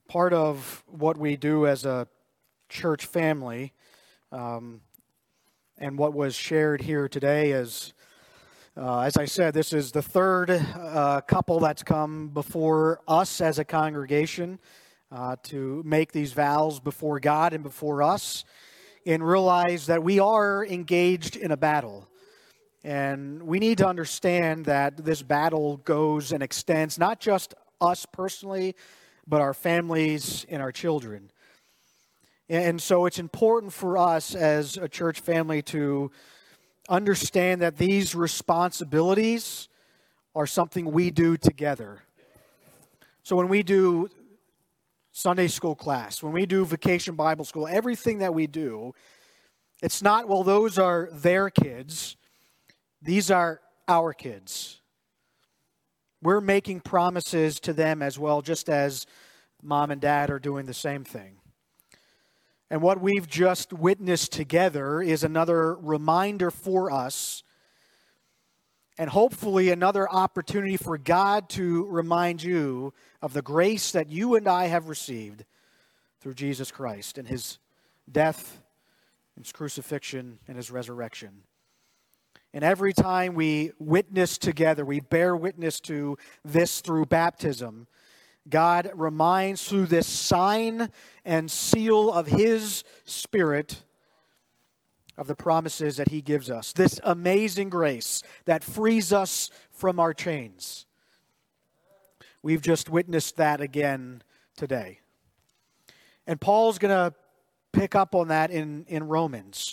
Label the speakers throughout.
Speaker 1: part of what we do as a church family, and what was shared here today is, as I said, this is the third couple that's come before us as a congregation to make these vows before God and before us, and realize that we are engaged in a battle. And we need to understand that this battle goes and extends not just us personally, but our families and our children. And so it's important for us as a church family to understand that these responsibilities are something we do together. So when we do Sunday school class, when we do vacation Bible school, everything that we do, it's not, well, those are their kids. These are our kids. We're making promises to them as well, just as mom and dad are doing the same thing. And what we've just witnessed together is another reminder for us, and hopefully another opportunity for God to remind you of the grace that you and I have received through Jesus Christ and His death, His crucifixion, and His resurrection. And every time we witness together, we bear witness to this through baptism, God reminds through this sign and seal of His Spirit of the promises that He gives us. This amazing grace that frees us from our chains. We've just witnessed that again today. And Paul's going to pick up on that in Romans.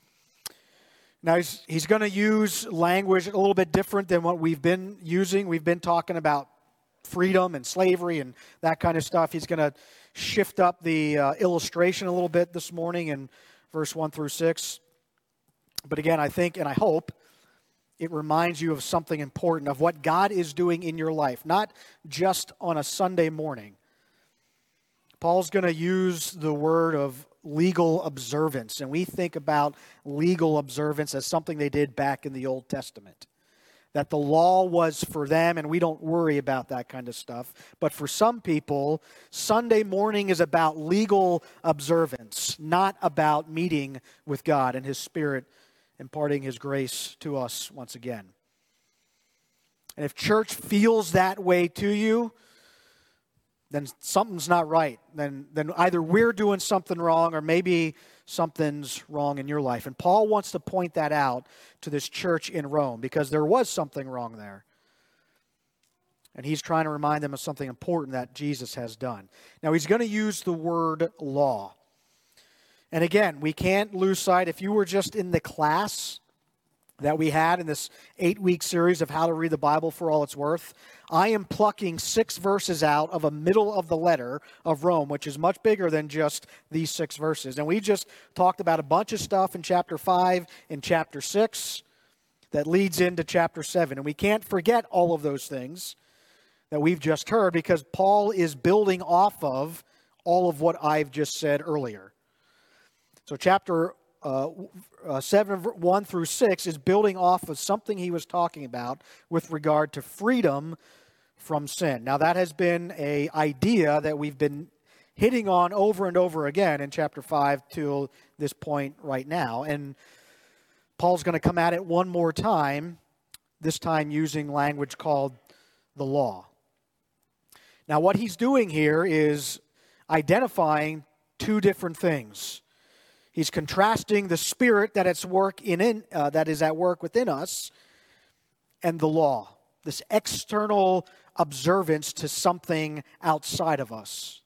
Speaker 1: Now, he's going to use language a little bit different than what we've been using. We've been talking about freedom and slavery and that kind of stuff. He's going to shift up the illustration a little bit this morning in verse 1 through 6. But again, I think and I hope it reminds you of something important, of what God is doing in your life, not just on a Sunday morning. Paul's going to use the word of legal observance, and we think about legal observance as something they did back in the Old Testament. That the law was for them, and we don't worry about that kind of stuff. But for some people, Sunday morning is about legal observance, not about meeting with God and His Spirit imparting His grace to us once again. And if church feels that way to you, then something's not right. Then either we're doing something wrong, or maybe something's wrong in your life. And Paul wants to point that out to this church in Rome, because there was something wrong there. And he's trying to remind them of something important that Jesus has done. Now, he's going to use the word law. And again, we can't lose sight. If you were just in the class that we had in this 8-week series of how to read the Bible for all it's worth, I am plucking 6 verses out of a middle of the letter of Rome, which is much bigger than just these 6 verses. And we just talked about a bunch of stuff in chapter 5 and chapter 6 that leads into chapter 7. And we can't forget all of those things that we've just heard, because Paul is building off of all of what I've just said earlier. So chapter 7, 1 through 6 is building off of something he was talking about with regard to freedom from sin. Now, that has been an idea that we've been hitting on over and over again in chapter 5 till this point right now. And Paul's going to come at it one more time, this time using language called the law. Now, what he's doing here is identifying 2 different things. He's contrasting the Spirit that is at work within us and the law, this external observance to something outside of us.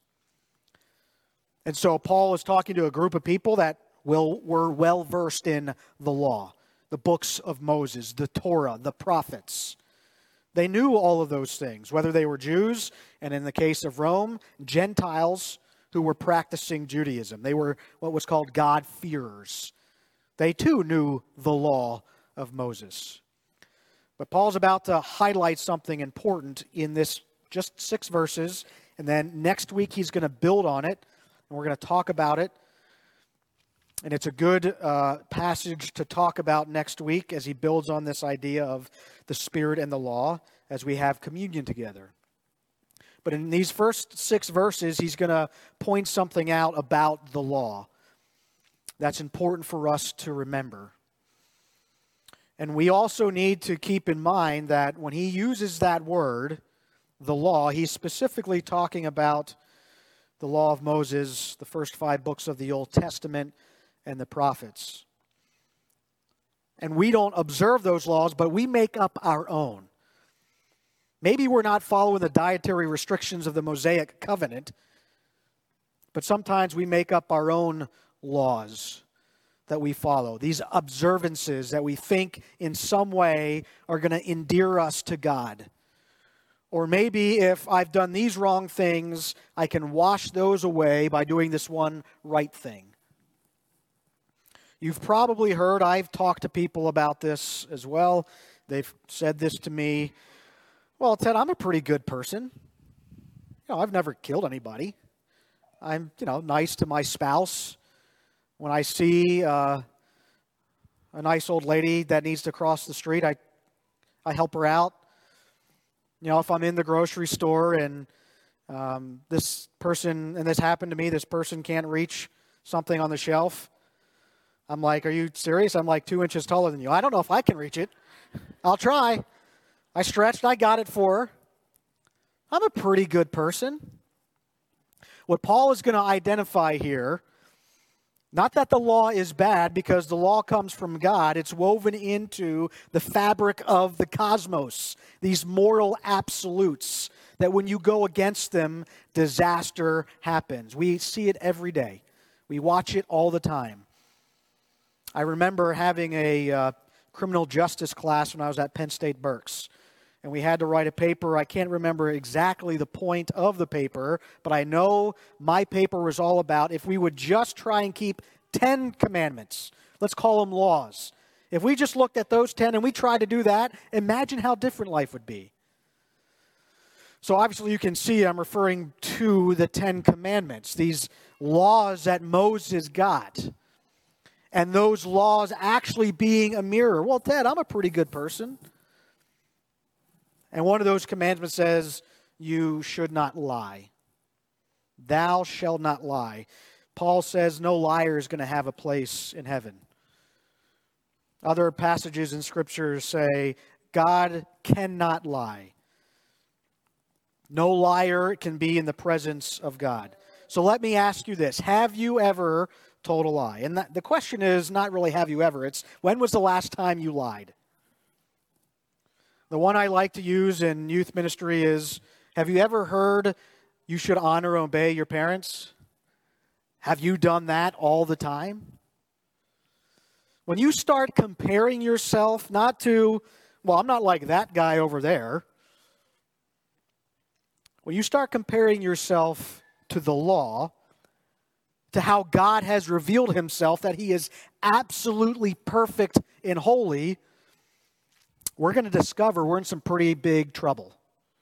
Speaker 1: And so Paul is talking to a group of people that were well versed in the law, the books of Moses, the Torah, the prophets. They knew all of those things, whether they were Jews, and in the case of Rome, Gentiles who were practicing Judaism. They were what was called God-fearers. They too knew the law of Moses. But Paul's about to highlight something important in this just 6 verses, and then next week he's going to build on it, and we're going to talk about it. And it's a good passage to talk about next week as he builds on this idea of the Spirit and the law as we have communion together. But in these first 6 verses, he's going to point something out about the law that's important for us to remember. And we also need to keep in mind that when he uses that word, the law, he's specifically talking about the law of Moses, the first 5 books of the Old Testament, and the prophets. And we don't observe those laws, but we make up our own. Maybe we're not following the dietary restrictions of the Mosaic covenant, but sometimes we make up our own laws that we follow, these observances that we think in some way are going to endear us to God. Or maybe if I've done these wrong things, I can wash those away by doing this one right thing. You've probably heard, I've talked to people about this as well. They've said this to me. Well, Ted, I'm a pretty good person. I've never killed anybody. I'm, nice to my spouse. When I see a nice old lady that needs to cross the street, I help her out. If I'm in the grocery store and this person, and this happened to me, this person can't reach something on the shelf, I'm like, are you serious? I'm like 2 inches taller than you. I don't know if I can reach it. I'll try. I stretched, I got it for her. I'm a pretty good person. What Paul is going to identify here, not that the law is bad, because the law comes from God. It's woven into the fabric of the cosmos, these moral absolutes, that when you go against them, disaster happens. We see it every day. We watch it all the time. I remember having a criminal justice class when I was at Penn State Berks. And we had to write a paper. I can't remember exactly the point of the paper, but I know my paper was all about if we would just try and keep 10 commandments. Let's call them laws. If we just looked at those 10 and we tried to do that, imagine how different life would be. So obviously you can see I'm referring to the 10 commandments, these laws that Moses got. And those laws actually being a mirror. Well, Ted, I'm a pretty good person. And one of those commandments says, you should not lie. Thou shalt not lie. Paul says no liar is going to have a place in heaven. Other passages in Scripture say God cannot lie. No liar can be in the presence of God. So let me ask you this. Have you ever told a lie? And the question is not really have you ever. It's when was the last time you lied? The one I like to use in youth ministry is, have you ever heard you should honor and obey your parents? Have you done that all the time? When you start comparing yourself not to, well, I'm not like that guy over there. When you start comparing yourself to the law, to how God has revealed himself, that he is absolutely perfect and holy, we're going to discover we're in some pretty big trouble.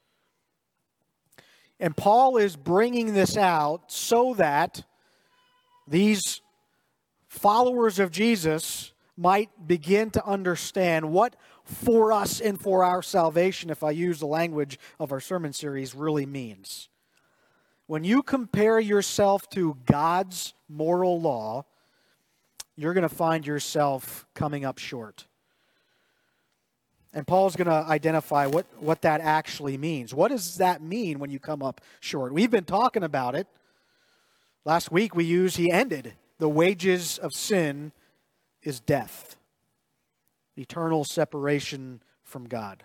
Speaker 1: And Paul is bringing this out so that these followers of Jesus might begin to understand what for us and for our salvation, if I use the language of our sermon series, really means. When you compare yourself to God's moral law, you're going to find yourself coming up short. And Paul's going to identify what that actually means. What does that mean when you come up short? We've been talking about it. Last week he ended. The wages of sin is death. Eternal separation from God.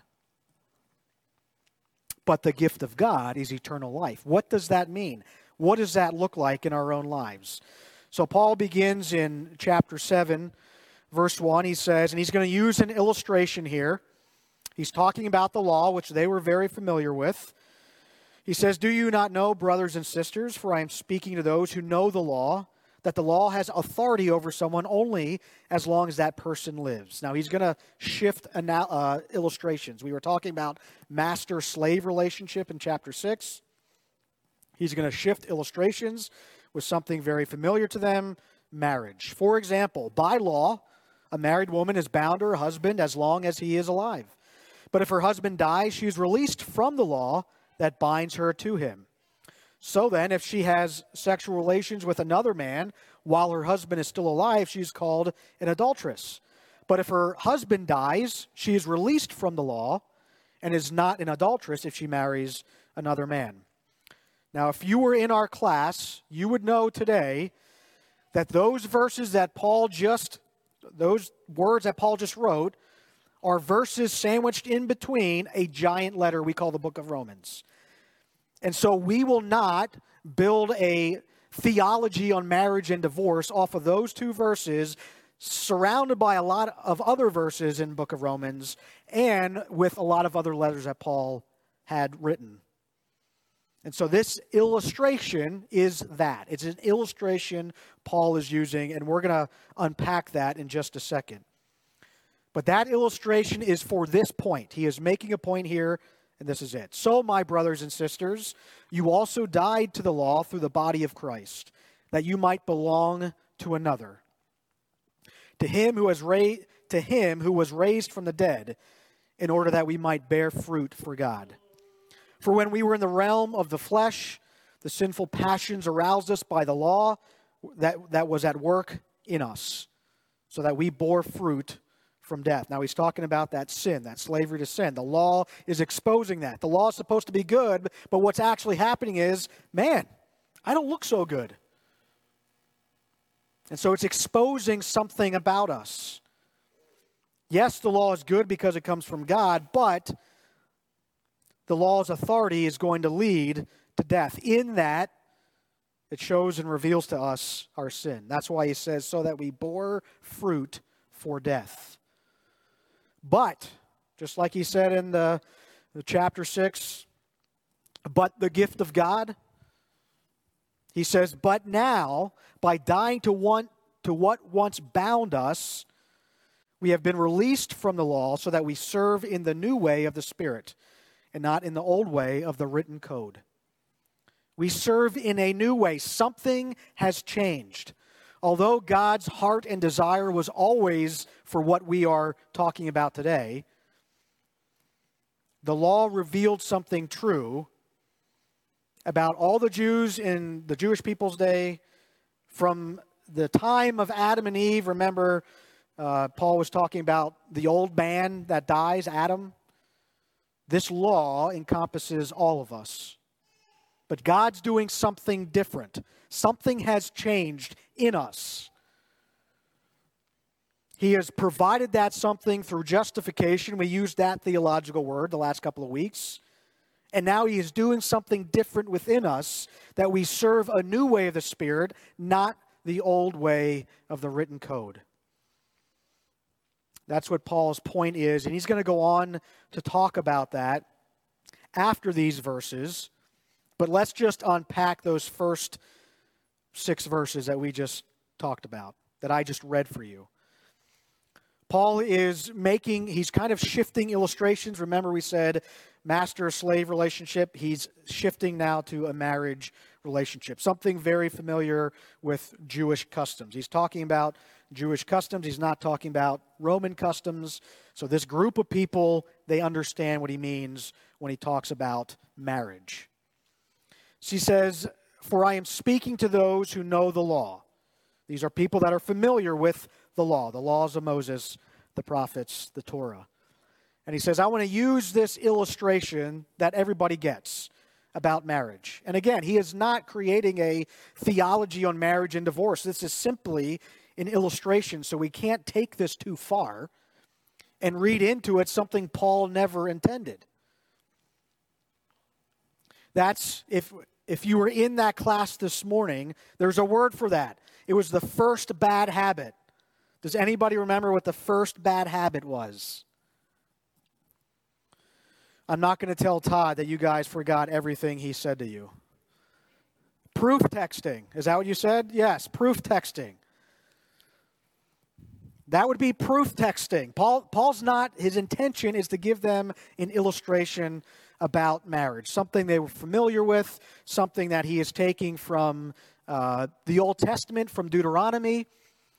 Speaker 1: But the gift of God is eternal life. What does that mean? What does that look like in our own lives? So Paul begins in chapter 7, verse 1. He says, and he's going to use an illustration here. He's talking about the law, which they were very familiar with. He says, do you not know, brothers and sisters, for I am speaking to those who know the law, that the law has authority over someone only as long as that person lives. Now, he's going to shift illustrations. We were talking about master-slave relationship in chapter 6. He's going to shift illustrations with something very familiar to them, marriage. For example, by law, a married woman is bound to her husband as long as he is alive. But if her husband dies, she is released from the law that binds her to him. So then, if she has sexual relations with another man while her husband is still alive, she is called an adulteress. But if her husband dies, she is released from the law and is not an adulteress if she marries another man. Now, if you were in our class, you would know today that those words that Paul just wrote are verses sandwiched in between a giant letter we call the book of Romans. And so we will not build a theology on marriage and divorce off of those two verses, surrounded by a lot of other verses in the book of Romans and with a lot of other letters that Paul had written. And so this illustration is that. It's an illustration Paul is using, and we're going to unpack that in just a second. But that illustration is for this point. He is making a point here, and this is it. So, my brothers and sisters, you also died to the law through the body of Christ, that you might belong to another. To him who was raised from the dead, in order that we might bear fruit for God. For when we were in the realm of the flesh, the sinful passions aroused us by the law that was at work in us, so that we bore fruit from death. Now he's talking about that sin, that slavery to sin. The law is exposing that. The law is supposed to be good, but what's actually happening is, man, I don't look so good. And so it's exposing something about us. Yes, the law is good because it comes from God, but the law's authority is going to lead to death. In that, it shows and reveals to us our sin. That's why he says, so that we bore fruit for death. But, just like he said in the chapter 6, but the gift of God, he says, but now, by dying to what once bound us, we have been released from the law so that we serve in the new way of the Spirit and not in the old way of the written code. We serve in a new way. Something has changed. Although God's heart and desire was always for what we are talking about today, the law revealed something true about all the Jews in the Jewish people's day. From the time of Adam and Eve, remember, Paul was talking about the old man that dies, Adam. This law encompasses all of us. But God's doing something different. Something has changed in us. He has provided that something through justification. We used that theological word the last couple of weeks. And now he is doing something different within us, that we serve a new way of the Spirit, not the old way of the written code. That's what Paul's point is, and he's going to go on to talk about that after these verses. But let's just unpack those first 6 verses that we just talked about, that I just read for you. Paul is he's kind of shifting illustrations. Remember we said master-slave relationship. He's shifting now to a marriage relationship, something very familiar with Jewish customs. He's talking about Jewish customs. He's not talking about Roman customs. So this group of people, they understand what he means when he talks about marriage. She says, for I am speaking to those who know the law. These are people that are familiar with the laws of Moses, the prophets, the Torah. And he says, I want to use this illustration that everybody gets about marriage. And again, he is not creating a theology on marriage and divorce. This is simply an illustration, so we can't take this too far and read into it something Paul never intended. That's, if you were in that class this morning, there's a word for that. It was the first bad habit. Does anybody remember what the first bad habit was? I'm not going to tell Todd that you guys forgot everything he said to you. Proof texting. Is that what you said? Yes, proof texting. That would be proof texting. Paul's not, his intention is to give them an illustration about marriage, something they were familiar with, something that he is taking from the Old Testament, from Deuteronomy.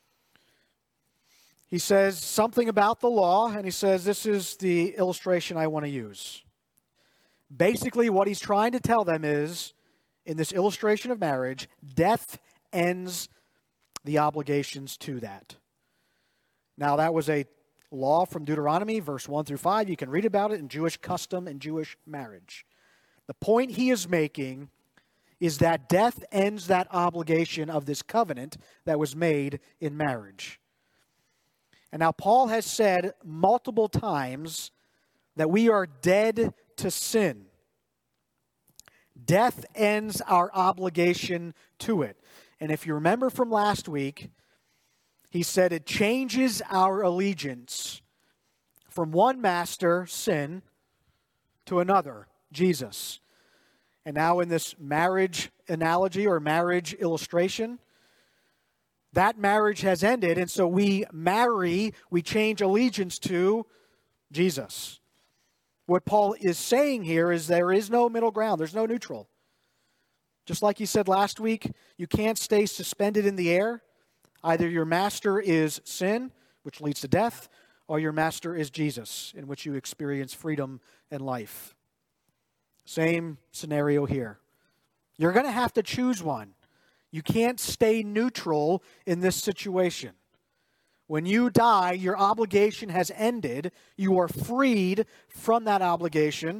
Speaker 1: He says something about the law, and he says, this is the illustration I want to use. Basically, what he's trying to tell them is, in this illustration of marriage, death ends the obligations to that. Now, that was a law from Deuteronomy, verse 1 through 5. You can read about it in Jewish custom and Jewish marriage. The point he is making is that death ends that obligation of this covenant that was made in marriage. And now Paul has said multiple times that we are dead to sin. Death ends our obligation to it. And if you remember from last week, he said it changes our allegiance from one master, sin, to another, Jesus. And now in this marriage analogy or marriage illustration, that marriage has ended, and so we change allegiance to Jesus. What Paul is saying here is there is no middle ground. There's no neutral. Just like he said last week, you can't stay suspended in the air. Either your master is sin, which leads to death, or your master is Jesus, in which you experience freedom and life. Same scenario here. You're going to have to choose one. You can't stay neutral in this situation. When you die, your obligation has ended. You are freed from that obligation,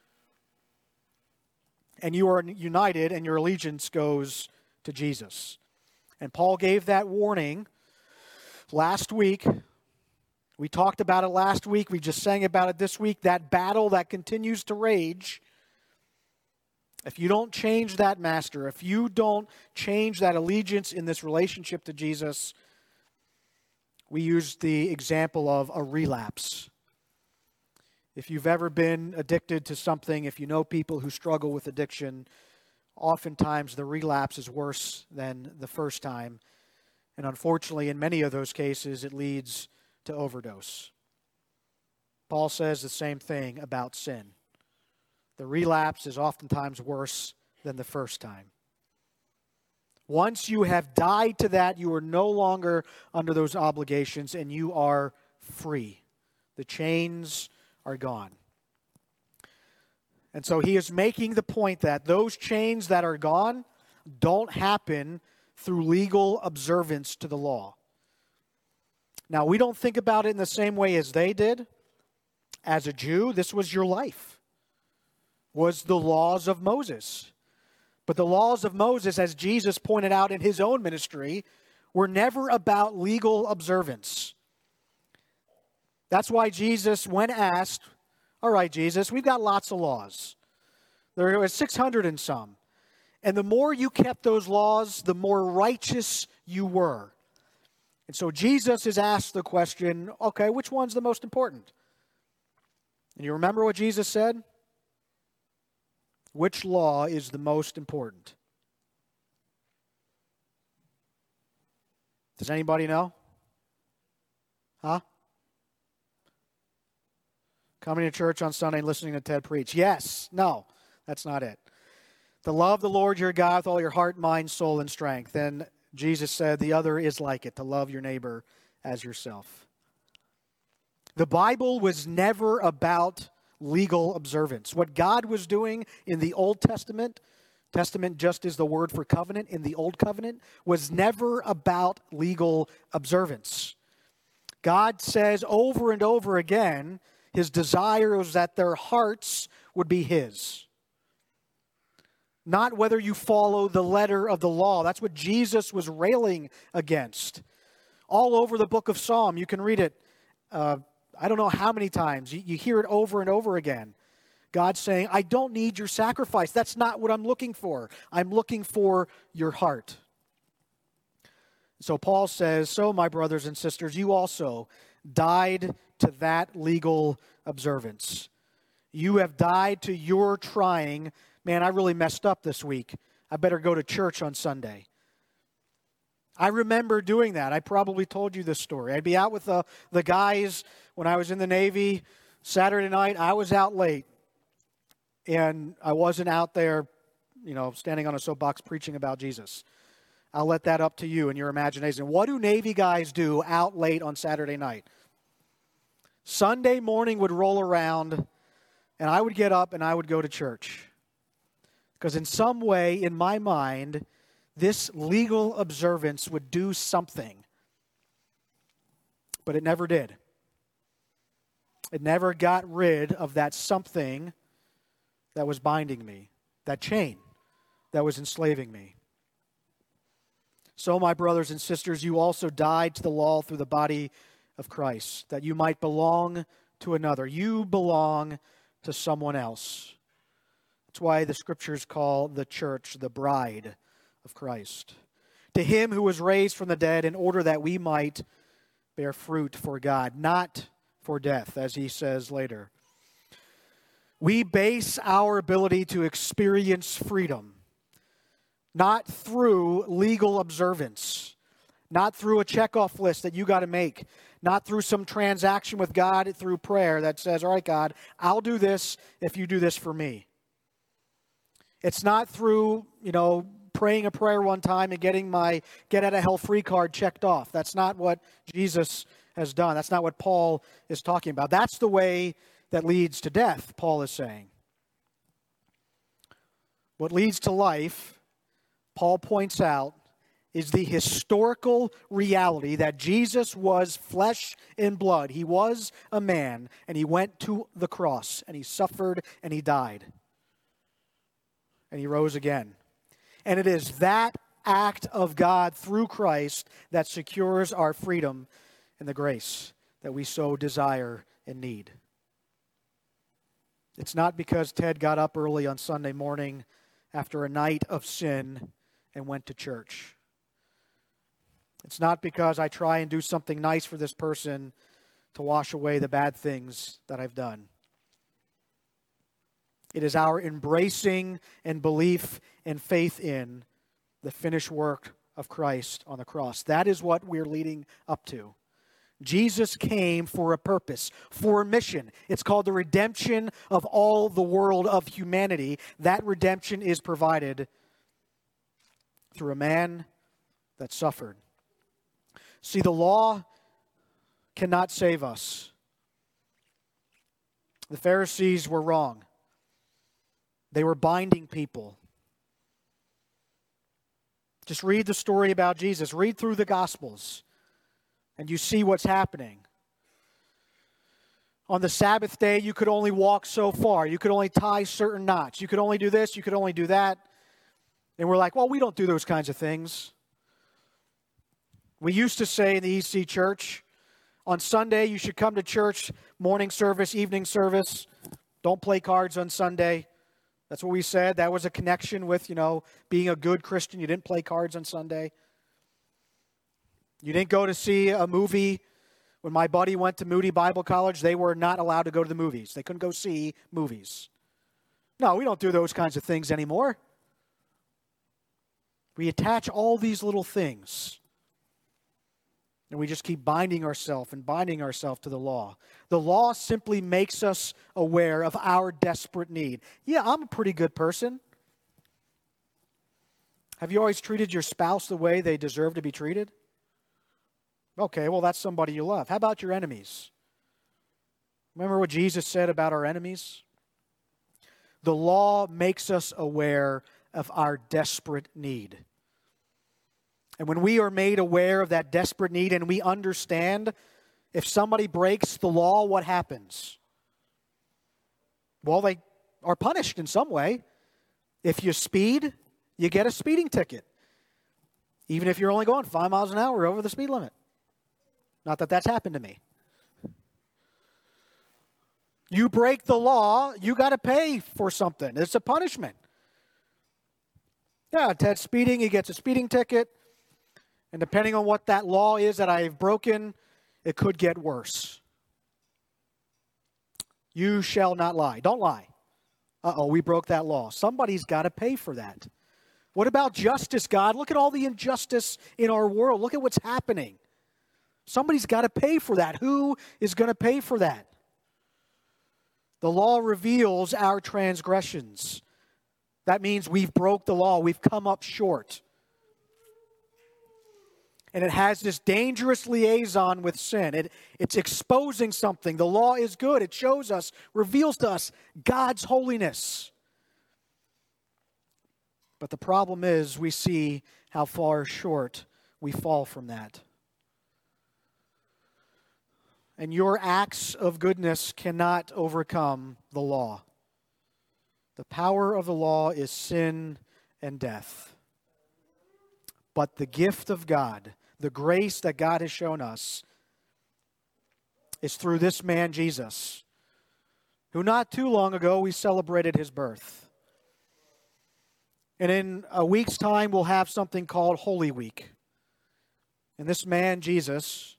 Speaker 1: and you are united, and your allegiance goes to Jesus. And Paul gave that warning last week. We talked about it last week. We just sang about it this week. That battle that continues to rage. If you don't change that master, if you don't change that allegiance in this relationship to Jesus, we use the example of a relapse. If you've ever been addicted to something, if you know people who struggle with addiction, oftentimes the relapse is worse than the first time. And unfortunately, in many of those cases, it leads to overdose. Paul says the same thing about sin. The relapse is oftentimes worse than the first time. Once you have died to that, you are no longer under those obligations and you are free. The chains are gone. And so he is making the point that those chains that are gone don't happen through legal observance to the law. Now, we don't think about it in the same way as they did. As a Jew, this was your life, was the laws of Moses. But the laws of Moses, as Jesus pointed out in his own ministry, were never about legal observance. That's why Jesus, when asked, all right, Jesus, we've got lots of laws. There were 600 and some. And the more you kept those laws, the more righteous you were. And so Jesus is asked the question, okay, which one's the most important? And you remember what Jesus said? Which law is the most important? Does anybody know? Huh? Coming to church on Sunday and listening to Ted preach. Yes. No, that's not it. To love the Lord your God with all your heart, mind, soul, and strength. And Jesus said the other is like it, to love your neighbor as yourself. The Bible was never about legal observance. What God was doing in the Old Testament, testament just is the word for covenant in the Old Covenant, was never about legal observance. God says over and over again, his desire was that their hearts would be his. Not whether you follow the letter of the law. That's what Jesus was railing against. All over the book of Psalm, you can read it I don't know how many times. You hear it over and over again. God saying, I don't need your sacrifice. That's not what I'm looking for. I'm looking for your heart. So Paul says, so my brothers and sisters, you also died to that legal observance. You have died to your trying, man, I really messed up this week. I better go to church on Sunday. I remember doing that. I probably told you this story. I'd be out with the guys when I was in the Navy. Saturday night, I was out late. And I wasn't out there, standing on a soapbox preaching about Jesus. I'll let that up to you and your imagination. What do Navy guys do out late on Saturday night? Sunday morning would roll around. and I would get up and I would go to church. Because in some way, in my mind, this legal observance would do something. But it never did. It never got rid of that something that was binding me, that chain that was enslaving me. So, my brothers and sisters, you also died to the law through the body of Christ, that you might belong to another. You belong to someone else. That's why the Scriptures call the church the bride of Christ. To him who was raised from the dead in order that we might bear fruit for God, not for death, as he says later. We base our ability to experience freedom not through legal observance, not through a checkoff list that you got to make, not through some transaction with God through prayer that says, all right, God, I'll do this if you do this for me. It's not through, praying a prayer one time and getting my get out of hell free card checked off. That's not what Jesus has done. That's not what Paul is talking about. That's the way that leads to death, Paul is saying. What leads to life, Paul points out, is the historical reality that Jesus was flesh and blood. He was a man, and he went to the cross, and he suffered, and he died. And he rose again. And it is that act of God through Christ that secures our freedom and the grace that we so desire and need. It's not because Ted got up early on Sunday morning after a night of sin and went to church. It's not because I try and do something nice for this person to wash away the bad things that I've done. It is our embracing and belief and faith in the finished work of Christ on the cross. That is what we're leading up to. Jesus came for a purpose, for a mission. It's called the redemption of all the world of humanity. That redemption is provided through a man that suffered. See, the law cannot save us. The Pharisees were wrong. They were binding people. Just read the story about Jesus. Read through the Gospels, and you see what's happening. On the Sabbath day, you could only walk so far. You could only tie certain knots. You could only do this. You could only do that. And we're like, well, we don't do those kinds of things. We used to say in the EC Church, on Sunday, you should come to church, morning service, evening service. Don't play cards on Sunday. That's what we said. That was a connection with, being a good Christian. You didn't play cards on Sunday. You didn't go to see a movie. When my buddy went to Moody Bible College, they were not allowed to go to the movies. They couldn't go see movies. No, we don't do those kinds of things anymore. We attach all these little things. And we just keep binding ourselves to the law. The law simply makes us aware of our desperate need. Yeah, I'm a pretty good person. Have you always treated your spouse the way they deserve to be treated? Okay, well, that's somebody you love. How about your enemies? Remember what Jesus said about our enemies? The law makes us aware of our desperate need. And when we are made aware of that desperate need and we understand if somebody breaks the law, what happens? Well, they are punished in some way. If you speed, you get a speeding ticket. Even if you're only going 5 miles an hour over the speed limit. Not that that's happened to me. You break the law, you got to pay for something. It's a punishment. Yeah, Ted's speeding, he gets a speeding ticket. And depending on what that law is that I've broken, it could get worse. You shall not lie. Don't lie. We broke that law. Somebody's got to pay for that. What about justice, God? Look at all the injustice in our world. Look at what's happening. Somebody's got to pay for that. Who is going to pay for that? The law reveals our transgressions. That means we've broke the law. We've come up short. And it has this dangerous liaison with sin. It's exposing something. The law is good. It shows us, reveals to us God's holiness. But the problem is we see how far short we fall from that. And your acts of goodness cannot overcome the law. The power of the law is sin and death. But the gift of God, the grace that God has shown us, is through this man, Jesus, who not too long ago we celebrated his birth. And in a week's time, we'll have something called Holy Week. And this man, Jesus,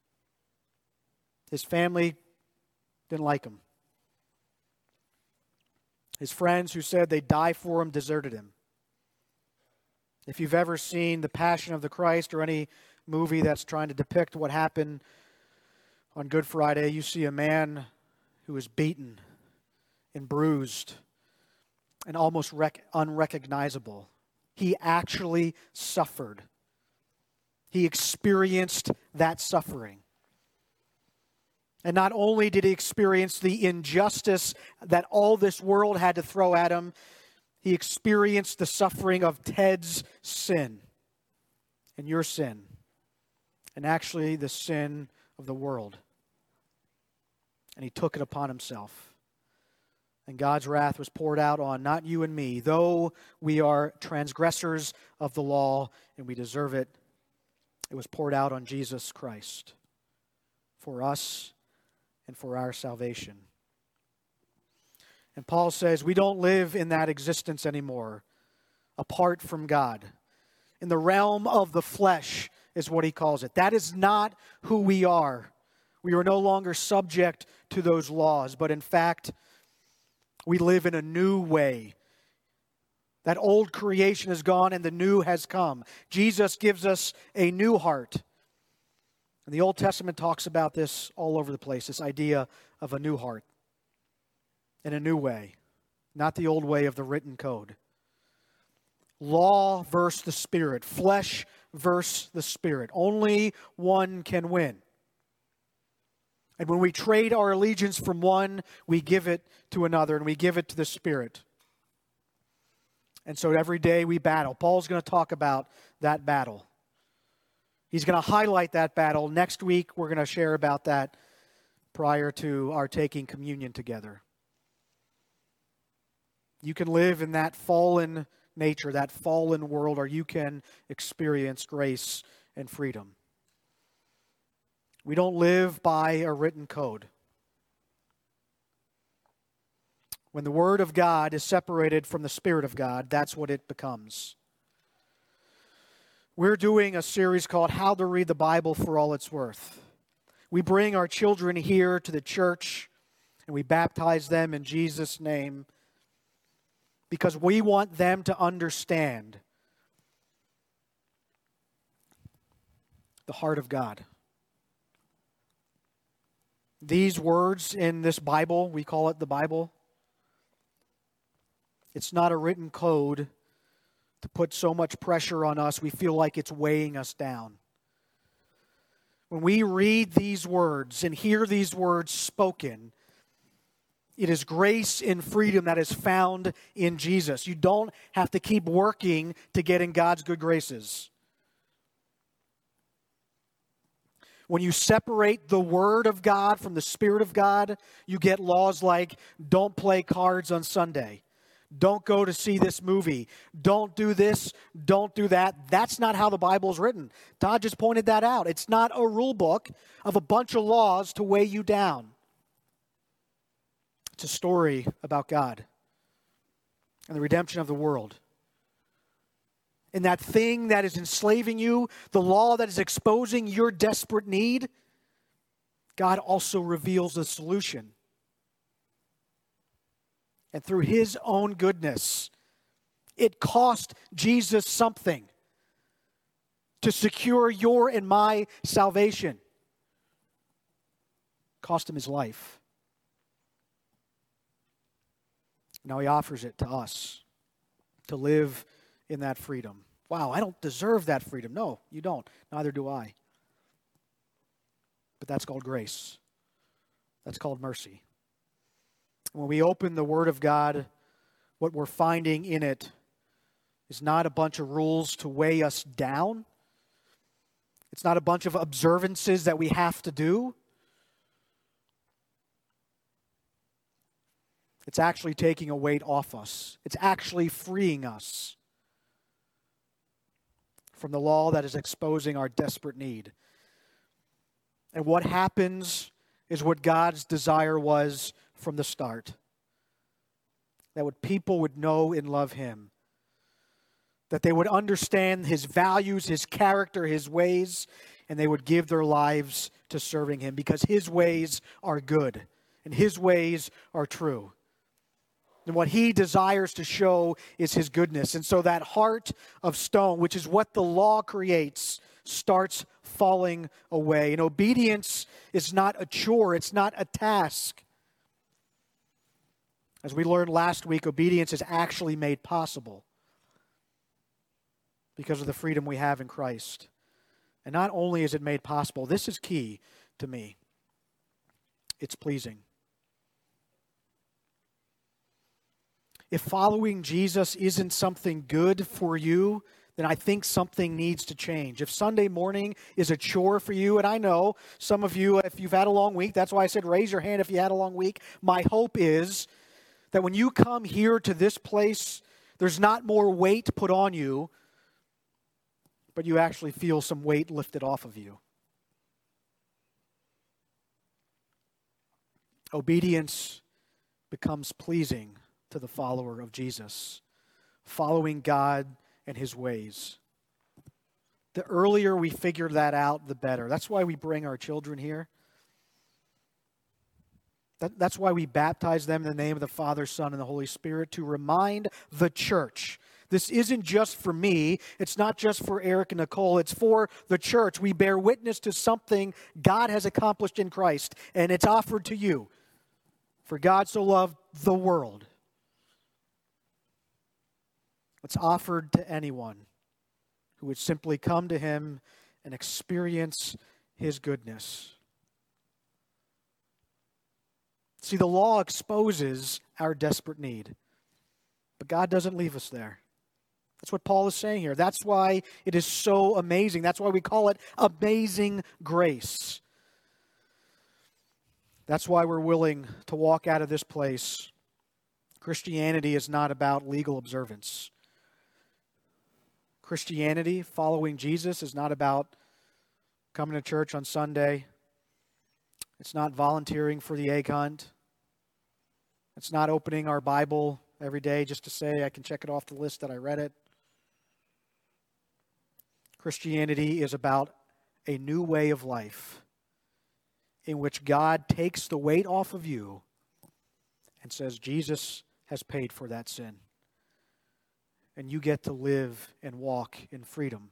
Speaker 1: his family didn't like him. His friends who said they'd die for him deserted him. If you've ever seen The Passion of the Christ or any movie that's trying to depict what happened on Good Friday, you see a man who was beaten and bruised and almost unrecognizable. He actually suffered. He experienced that suffering. And not only did he experience the injustice that all this world had to throw at him, he experienced the suffering of Ted's sin and your sin, and actually the sin of the world. And he took it upon himself. And God's wrath was poured out on not you and me, though we are transgressors of the law and we deserve it. It was poured out on Jesus Christ for us and for our salvation. And Paul says we don't live in that existence anymore, apart from God. In the realm of the flesh is what he calls it. That is not who we are. We are no longer subject to those laws, but in fact, we live in a new way. That old creation is gone and the new has come. Jesus gives us a new heart. And the Old Testament talks about this all over the place, this idea of a new heart in a new way, not the old way of the written code. Law versus the Spirit, flesh versus the Spirit. Only one can win. And when we trade our allegiance from one, we give it to another, and we give it to the Spirit. And so every day we battle. Paul's going to talk about that battle. He's going to highlight that battle. Next week, we're going to share about that prior to our taking communion together. You can live in that fallen nature, that fallen world, or you can experience grace and freedom. We don't live by a written code. When the Word of God is separated from the Spirit of God, that's what it becomes. We're doing a series called How to Read the Bible for All It's Worth. We bring our children here to the church and we baptize them in Jesus' name because we want them to understand the heart of God. These words in this Bible, we call it the Bible, it's not a written code to put so much pressure on us we feel like it's weighing us down. When we read these words and hear these words spoken, it is grace and freedom that is found in Jesus. You don't have to keep working to get in God's good graces. When you separate the Word of God from the Spirit of God, you get laws like don't play cards on Sunday. Don't go to see this movie. Don't do this. Don't do that. That's not how the Bible is written. Todd just pointed that out. It's not a rule book of a bunch of laws to weigh you down. It's a story about God and the redemption of the world. And that thing that is enslaving you, the law that is exposing your desperate need, God also reveals the solution. And through His own goodness, it cost Jesus something to secure your and my salvation. It cost Him His life. Now He offers it to us to live in that freedom. Wow, I don't deserve that freedom. No, you don't. Neither do I. But that's called grace. That's called mercy. When we open the Word of God, what we're finding in it is not a bunch of rules to weigh us down. It's not a bunch of observances that we have to do. It's actually taking a weight off us. It's actually freeing us from the law that is exposing our desperate need. And what happens is what God's desire was from the start. That what people would know and love Him. That they would understand His values, His character, His ways, and they would give their lives to serving Him because His ways are good and His ways are true. And what He desires to show is His goodness. And so that heart of stone, which is what the law creates, starts falling away. And obedience is not a chore. It's not a task. As we learned last week, obedience is actually made possible because of the freedom we have in Christ. And not only is it made possible, this is key to me, it's pleasing. If following Jesus isn't something good for you, then I think something needs to change. If Sunday morning is a chore for you, and I know some of you, if you've had a long week, that's why I said raise your hand if you had a long week. My hope is that when you come here to this place, there's not more weight put on you, but you actually feel some weight lifted off of you. Obedience becomes pleasing to the follower of Jesus, following God and His ways. The earlier we figure that out, the better. That's why we bring our children here. That's why we baptize them in the name of the Father, Son, and the Holy Spirit, to remind the church. This isn't just for me. It's not just for Eric and Nicole. It's for the church. We bear witness to something God has accomplished in Christ, and it's offered to you. For God so loved the world. It's offered to anyone who would simply come to Him and experience His goodness. See, the law exposes our desperate need, but God doesn't leave us there. That's what Paul is saying here. That's why it is so amazing. That's why we call it amazing grace. That's why we're willing to walk out of this place. Christianity is not about legal observance. Christianity, following Jesus, is not about coming to church on Sunday. It's not volunteering for the egg hunt. It's not opening our Bible every day just to say I can check it off the list that I read it. Christianity is about a new way of life in which God takes the weight off of you and says Jesus has paid for that sin. And you get to live and walk in freedom.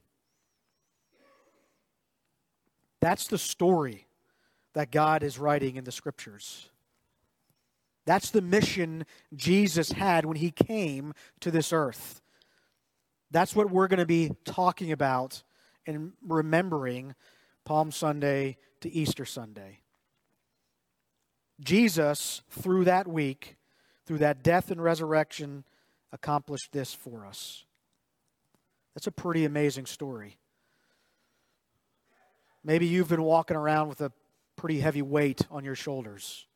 Speaker 1: That's the story that God is writing in the Scriptures. That's the mission Jesus had when He came to this earth. That's what we're going to be talking about and remembering Palm Sunday to Easter Sunday. Jesus, through that week, through that death and resurrection, accomplished this for us. That's a pretty amazing story. Maybe you've been walking around with a pretty heavy weight on your shoulders.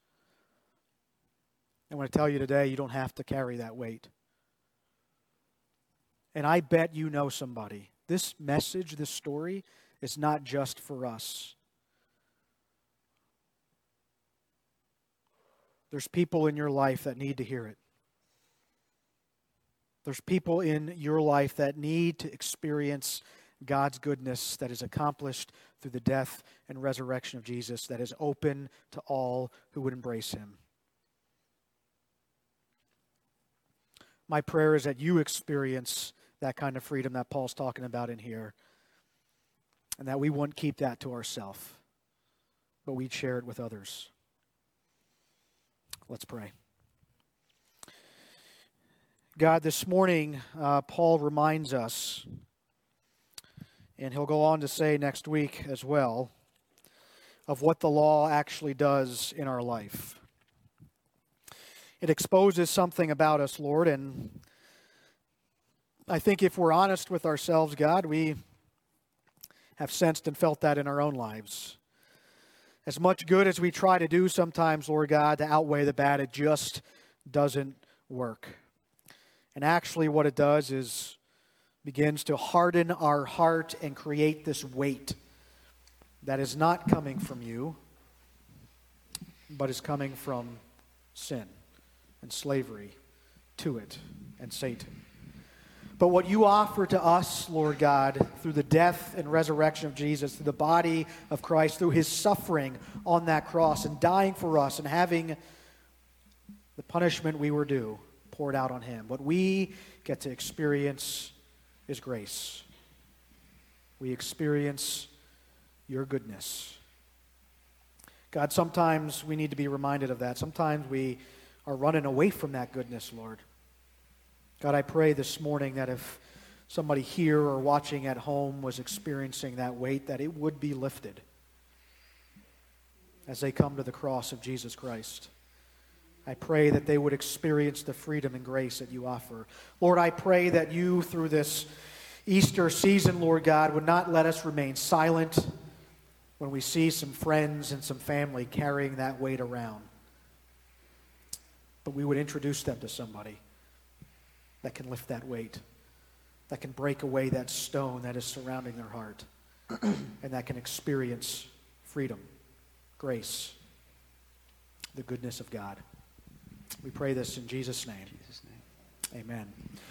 Speaker 1: I want to tell you today, you don't have to carry that weight. And I bet you know somebody. This message, this story, is not just for us. There's people in your life that need to hear it. There's people in your life that need to experience God's goodness that is accomplished through the death and resurrection of Jesus, that is open to all who would embrace Him. My prayer is that you experience that kind of freedom that Paul's talking about in here, and that we wouldn't keep that to ourselves, but we'd share it with others. Let's pray. God, this morning, Paul reminds us And he'll go on to say next week as well of what the law actually does in our life. It exposes something about us, Lord, and I think if we're honest with ourselves, God, we have sensed and felt that in our own lives. As much good as we try to do sometimes, Lord God, to outweigh the bad, it just doesn't work. And actually what it does is begins to harden our heart and create this weight that is not coming from you, but is coming from sin and slavery to it and Satan. But what you offer to us, Lord God, through the death and resurrection of Jesus, through the body of Christ, through his suffering on that cross and dying for us and having the punishment we were due poured out on him, what we get to experience is grace. We experience your goodness. God, sometimes we need to be reminded of that. Sometimes we are running away from that goodness, Lord. God, I pray this morning that if somebody here or watching at home was experiencing that weight, that it would be lifted as they come to the cross of Jesus Christ. I pray that they would experience the freedom and grace that you offer. Lord, I pray that you, through this Easter season, Lord God, would not let us remain silent when we see some friends and some family carrying that weight around. But we would introduce them to somebody that can lift that weight, that can break away that stone that is surrounding their heart, and that can experience freedom, grace, the goodness of God. We pray this in Jesus' name. Amen.